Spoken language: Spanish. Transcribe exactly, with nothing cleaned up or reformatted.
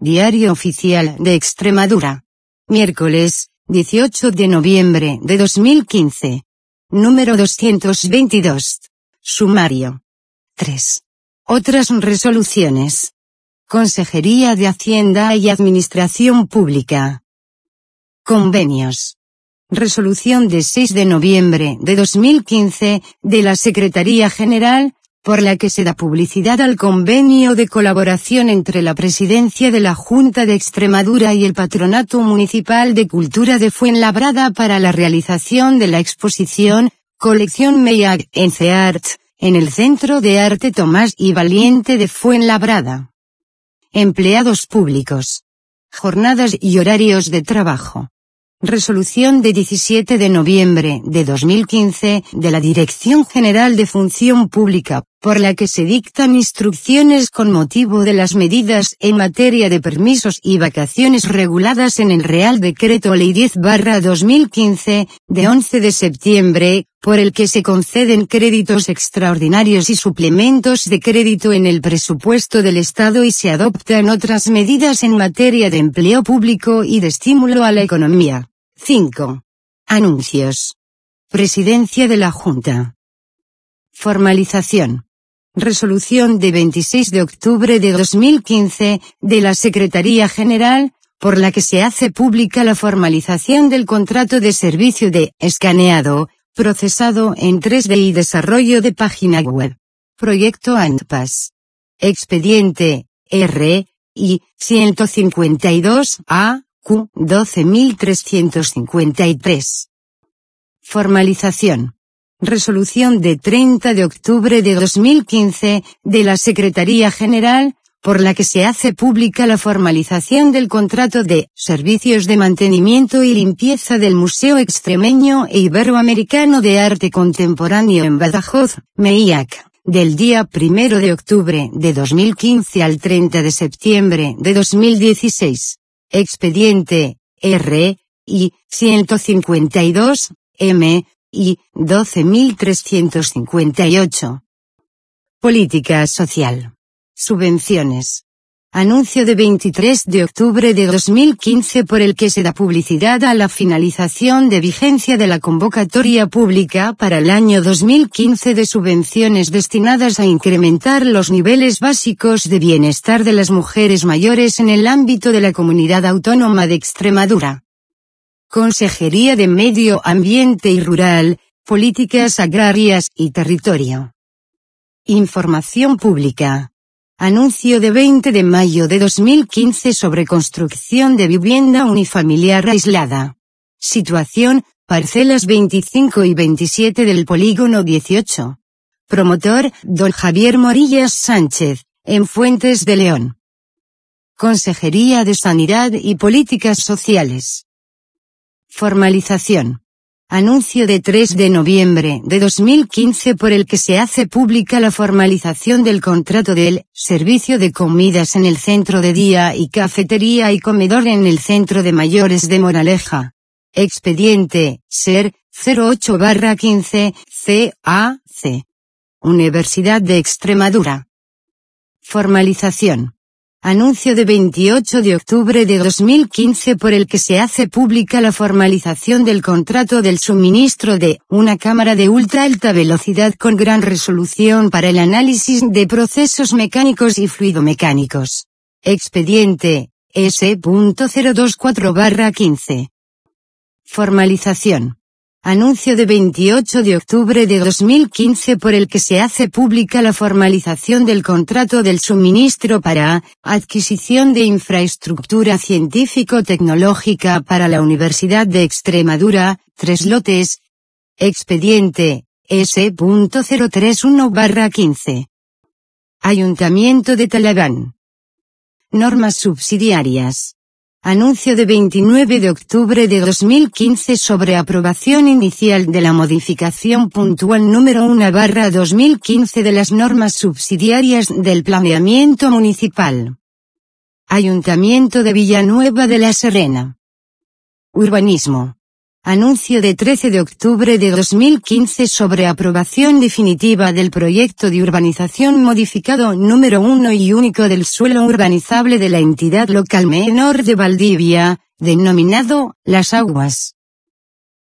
Diario Oficial de Extremadura. Miércoles, dieciocho de noviembre de dos mil quince. Número doscientos veintidós. Sumario. tres. Otras resoluciones. Consejería de Hacienda y Administración Pública. Convenios. Resolución de seis de noviembre de dos mil quince, de la Secretaría General, por la que se da publicidad al convenio de colaboración entre la Presidencia de la Junta de Extremadura y el Patronato Municipal de Cultura de Fuenlabrada para la realización de la exposición, Colección Meiag en CEART, en el Centro de Arte Tomás y Valiente de Fuenlabrada. Empleados públicos. Jornadas y horarios de trabajo. Resolución de diecisiete de noviembre de dos mil quince, de la Dirección General de Función Pública, por la que se dictan instrucciones con motivo de las medidas en materia de permisos y vacaciones reguladas en el Real Decreto Ley diez barra dos mil quince, de once de septiembre, por el que se conceden créditos extraordinarios y suplementos de crédito en el presupuesto del Estado y se adoptan otras medidas en materia de empleo público y de estímulo a la economía. cinco. Anuncios. Presidencia de la Junta. Formalización. Resolución de veintiséis de octubre de dos mil quince, de la Secretaría General, por la que se hace pública la formalización del contrato de servicio de escaneado, procesado en tres D y desarrollo de página web. Proyecto ANTPAS. Expediente R I ciento cincuenta y dos A Q doce mil trescientos cincuenta y tres. Formalización. Resolución de treinta de octubre de dos mil quince, de la Secretaría General, por la que se hace pública la formalización del contrato de servicios de mantenimiento y limpieza del Museo Extremeño e Iberoamericano de Arte Contemporáneo en Badajoz, Meiag, del día primero de octubre de dos mil quince al treinta de septiembre de dos mil dieciséis. Expediente R I ciento cincuenta y dos M I doce mil trescientos cincuenta y ocho. Política social. Subvenciones. Anuncio de veintitrés de octubre de dos mil quince por el que se da publicidad a la finalización de vigencia de la convocatoria pública para el año dos mil quince de subvenciones destinadas a incrementar los niveles básicos de bienestar de las mujeres mayores en el ámbito de la Comunidad Autónoma de Extremadura. Consejería de Medio Ambiente y Rural, Políticas Agrarias y Territorio. Información pública. Anuncio de veinte de mayo de dos mil quince sobre construcción de vivienda unifamiliar aislada. Situación, parcelas veinticinco y veintisiete del polígono dieciocho. Promotor, don Javier Morillas Sánchez, en Fuentes de León. Consejería de Sanidad y Políticas Sociales. Formalización. Anuncio de tres de noviembre de dos mil quince por el que se hace pública la formalización del contrato del servicio de comidas en el centro de día y cafetería y comedor en el centro de mayores de Moraleja. Expediente Ser cero ocho barra quince C A C. Universidad de Extremadura. Formalización. Anuncio de veintiocho de octubre de dos mil quince por el que se hace pública la formalización del contrato del suministro de una cámara de ultra alta velocidad con gran resolución para el análisis de procesos mecánicos y fluidomecánicos. Expediente S cero veinticuatro barra quince. Formalización. Anuncio de veintiocho de octubre de dos mil quince por el que se hace pública la formalización del contrato del suministro para adquisición de infraestructura científico-tecnológica para la Universidad de Extremadura, tres lotes. Expediente S cero treinta y uno barra quince. Ayuntamiento de Talagán. Normas subsidiarias. Anuncio de veintinueve de octubre de dos mil quince sobre aprobación inicial de la modificación puntual número uno barra dos mil quince de las normas subsidiarias del planeamiento municipal. Ayuntamiento de Villanueva de la Serena. Urbanismo. Anuncio de trece de octubre de dos mil quince sobre aprobación definitiva del proyecto de urbanización modificado número uno y único del suelo urbanizable de la entidad local menor de Valdivia, denominado Las Aguas.